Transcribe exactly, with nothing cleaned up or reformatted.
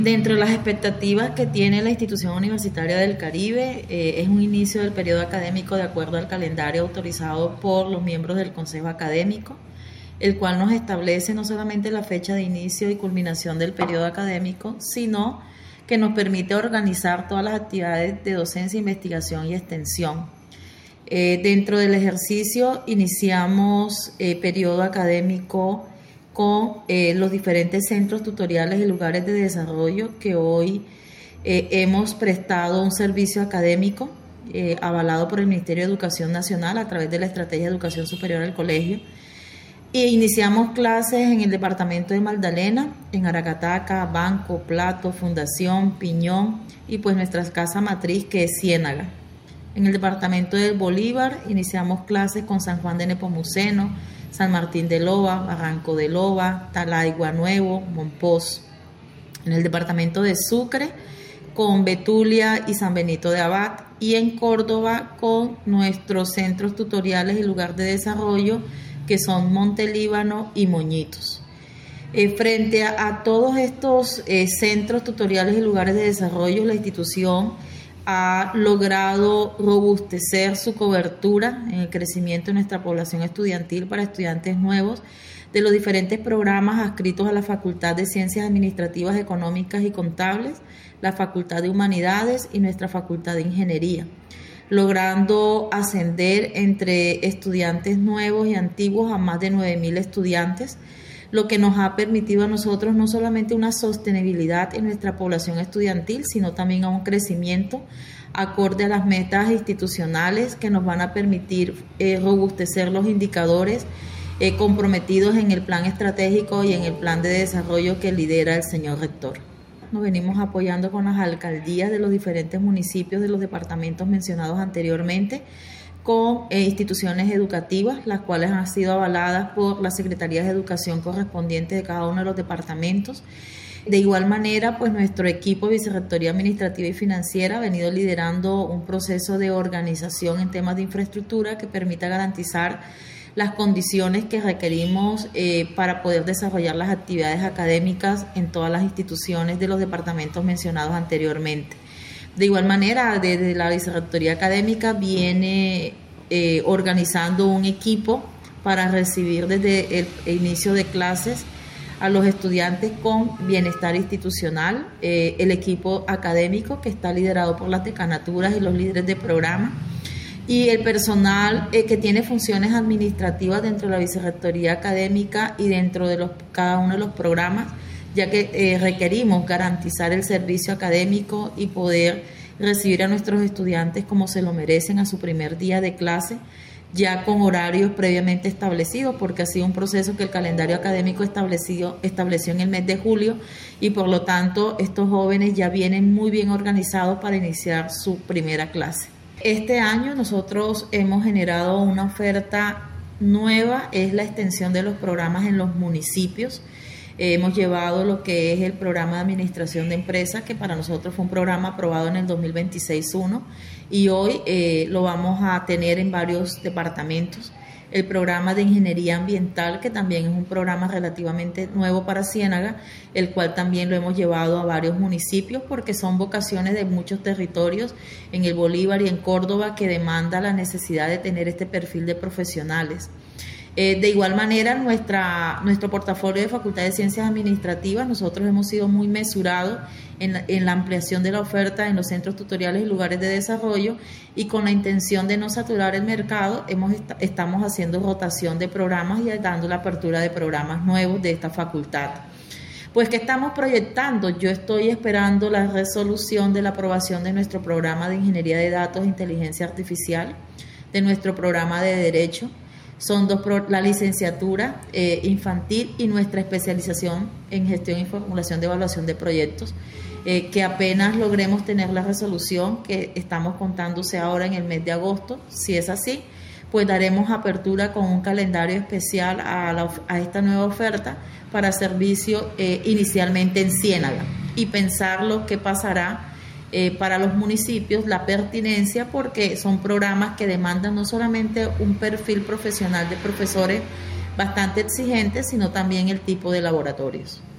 Dentro de las expectativas que tiene la Institución Universitaria del Caribe, eh, es un inicio del periodo académico de acuerdo al calendario autorizado por los miembros del Consejo Académico, el cual nos establece no solamente la fecha de inicio y culminación del periodo académico, sino que nos permite organizar todas las actividades de docencia, investigación y extensión. Eh, dentro del ejercicio iniciamos eh, periodo académico con eh, los diferentes centros tutoriales y lugares de desarrollo que hoy eh, hemos prestado un servicio académico eh, avalado por el Ministerio de Educación Nacional a través de la Estrategia de Educación Superior al Colegio. E iniciamos clases en el departamento de Magdalena, en Aracataca, Banco, Plato, Fundación, Piñón y pues nuestra casa matriz que es Ciénaga. En el departamento del Bolívar iniciamos clases con San Juan de Nepomuceno, San Martín de Loba, Barranco de Loba, Talaigua Nuevo, Monpós. En el departamento de Sucre con Betulia y San Benito de Abad, y en Córdoba con nuestros centros tutoriales y lugar de desarrollo que son Montelíbano y Moñitos. Eh, frente a, a todos estos eh, centros tutoriales y lugares de desarrollo, la institución ha logrado robustecer su cobertura en el crecimiento de nuestra población estudiantil para estudiantes nuevos de los diferentes programas adscritos a la Facultad de Ciencias Administrativas, Económicas y Contables, la Facultad de Humanidades y nuestra Facultad de Ingeniería, logrando ascender entre estudiantes nuevos y antiguos a más de nueve mil estudiantes, lo que nos ha permitido a nosotros no solamente una sostenibilidad en nuestra población estudiantil, sino también a un crecimiento acorde a las metas institucionales que nos van a permitir eh, robustecer los indicadores eh, comprometidos en el plan estratégico y en el plan de desarrollo que lidera el señor rector. Nos venimos apoyando con las alcaldías de los diferentes municipios de los departamentos mencionados anteriormente, con eh, instituciones educativas, las cuales han sido avaladas por las secretarías de educación correspondientes de cada uno de los departamentos. De igual manera, pues nuestro equipo de Vicerrectoría Administrativa y Financiera ha venido liderando un proceso de organización en temas de infraestructura que permita garantizar las condiciones que requerimos eh, para poder desarrollar las actividades académicas en todas las instituciones de los departamentos mencionados anteriormente. De igual manera, desde la Vicerrectoría Académica viene eh, organizando un equipo para recibir desde el inicio de clases a los estudiantes con bienestar institucional, eh, el equipo académico que está liderado por las decanaturas y los líderes de programa, y el personal eh, que tiene funciones administrativas dentro de la Vicerrectoría Académica y dentro de los, cada uno de los programas, ya que eh, requerimos garantizar el servicio académico y poder recibir a nuestros estudiantes como se lo merecen a su primer día de clase, ya con horarios previamente establecidos, porque ha sido un proceso que el calendario académico establecido, estableció en el mes de julio, y por lo tanto estos jóvenes ya vienen muy bien organizados para iniciar su primera clase. Este año nosotros hemos generado una oferta nueva, es la extensión de los programas en los municipios. Eh, hemos llevado lo que es el programa de administración de empresas, que para nosotros fue un programa aprobado en el dos mil veintiséis uno, y hoy eh, lo vamos a tener en varios departamentos. El programa de ingeniería ambiental, que también es un programa relativamente nuevo para Ciénaga, el cual también lo hemos llevado a varios municipios porque son vocaciones de muchos territorios en el Bolívar y en Córdoba que demanda la necesidad de tener este perfil de profesionales. Eh, de igual manera, nuestra, nuestro portafolio de Facultad de Ciencias Administrativas, nosotros hemos sido muy mesurados en la, en la ampliación de la oferta en los centros tutoriales y lugares de desarrollo, y con la intención de no saturar el mercado, hemos est- estamos haciendo rotación de programas y dando la apertura de programas nuevos de esta facultad. Pues, ¿qué estamos proyectando? Yo estoy esperando la resolución de la aprobación de nuestro programa de Ingeniería de Datos e Inteligencia Artificial, de nuestro programa de Derecho. Son dos, la licenciatura eh, infantil y nuestra especialización en gestión y formulación de evaluación de proyectos, eh, que apenas logremos tener la resolución, que estamos contándose ahora en el mes de agosto. Si es así, pues daremos apertura con un calendario especial a, la, a esta nueva oferta para servicio eh, inicialmente en Ciénaga, y pensar lo que pasará Eh, para los municipios, la pertinencia, porque son programas que demandan no solamente un perfil profesional de profesores bastante exigente, sino también el tipo de laboratorios.